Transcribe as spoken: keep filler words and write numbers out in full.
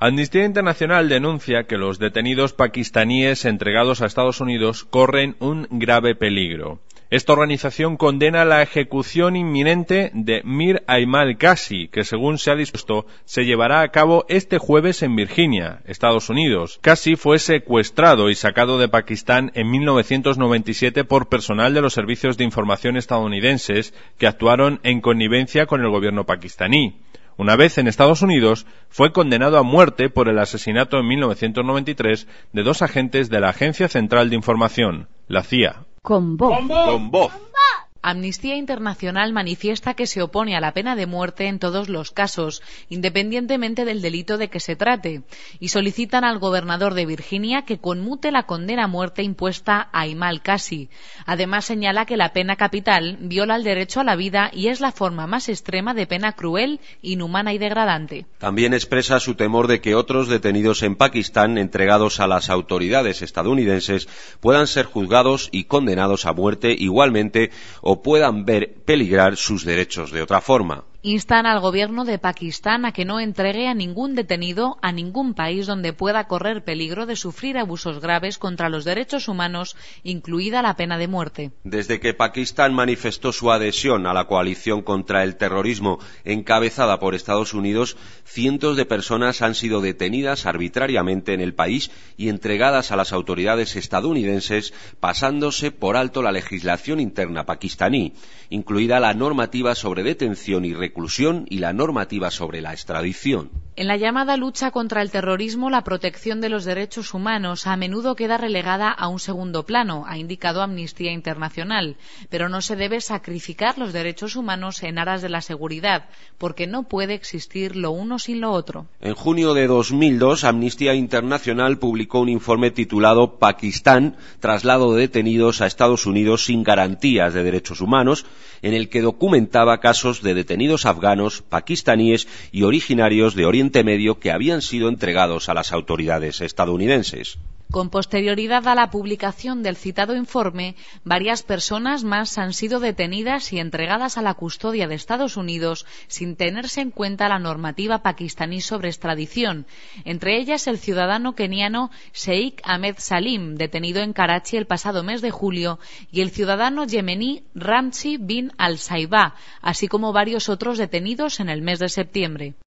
Amnistía Internacional denuncia que los detenidos pakistaníes entregados a Estados Unidos corren un grave peligro. Esta organización condena la ejecución inminente de Mir Aimal Qasi, que según se ha dispuesto, se llevará a cabo este jueves en Virginia, Estados Unidos. Qasi fue secuestrado y sacado de Pakistán en mil novecientos noventa y siete por personal de los servicios de información estadounidenses que actuaron en connivencia con el gobierno pakistaní. Una vez en Estados Unidos, fue condenado a muerte por el asesinato en mil novecientos noventa y tres de dos agentes de la Agencia Central de Información, la C I A. Con voz. Con voz. Amnistía Internacional manifiesta que se opone a la pena de muerte en todos los casos, independientemente del delito de que se trate, y solicitan al gobernador de Virginia que conmute la condena a muerte impuesta a Aimal Qasi. Además, señala que la pena capital viola el derecho a la vida y es la forma más extrema de pena cruel, inhumana y degradante. También expresa su temor de que otros detenidos en Pakistán, entregados a las autoridades estadounidenses, puedan ser juzgados y condenados a muerte igualmente o puedan ver peligrar sus derechos de otra forma. Instan al gobierno de Pakistán a que no entregue a ningún detenido a ningún país donde pueda correr peligro de sufrir abusos graves contra los derechos humanos, incluida la pena de muerte. Desde que Pakistán manifestó su adhesión a la coalición contra el terrorismo encabezada por Estados Unidos, cientos de personas han sido detenidas arbitrariamente en el país y entregadas a las autoridades estadounidenses, pasándose por alto la legislación interna pakistaní, incluida la normativa sobre detención y reclusión y la normativa sobre la extradición. En la llamada lucha contra el terrorismo, la protección de los derechos humanos a menudo queda relegada a un segundo plano, ha indicado Amnistía Internacional, pero no se debe sacrificar los derechos humanos en aras de la seguridad, porque no puede existir lo uno sin lo otro. En junio de dos mil dos, Amnistía Internacional publicó un informe titulado Pakistán, traslado de detenidos a Estados Unidos sin garantías de derechos humanos, en el que documentaba casos de detenidos afganos, pakistaníes y originarios de Oriente Medio que habían sido entregados a las autoridades estadounidenses. Con posterioridad a la publicación del citado informe, varias personas más han sido detenidas y entregadas a la custodia de Estados Unidos sin tenerse en cuenta la normativa pakistaní sobre extradición, entre ellas el ciudadano keniano Sheikh Ahmed Salim, detenido en Karachi el pasado mes de julio, y el ciudadano yemení Ramzi bin al-Saibah, así como varios otros detenidos en el mes de septiembre.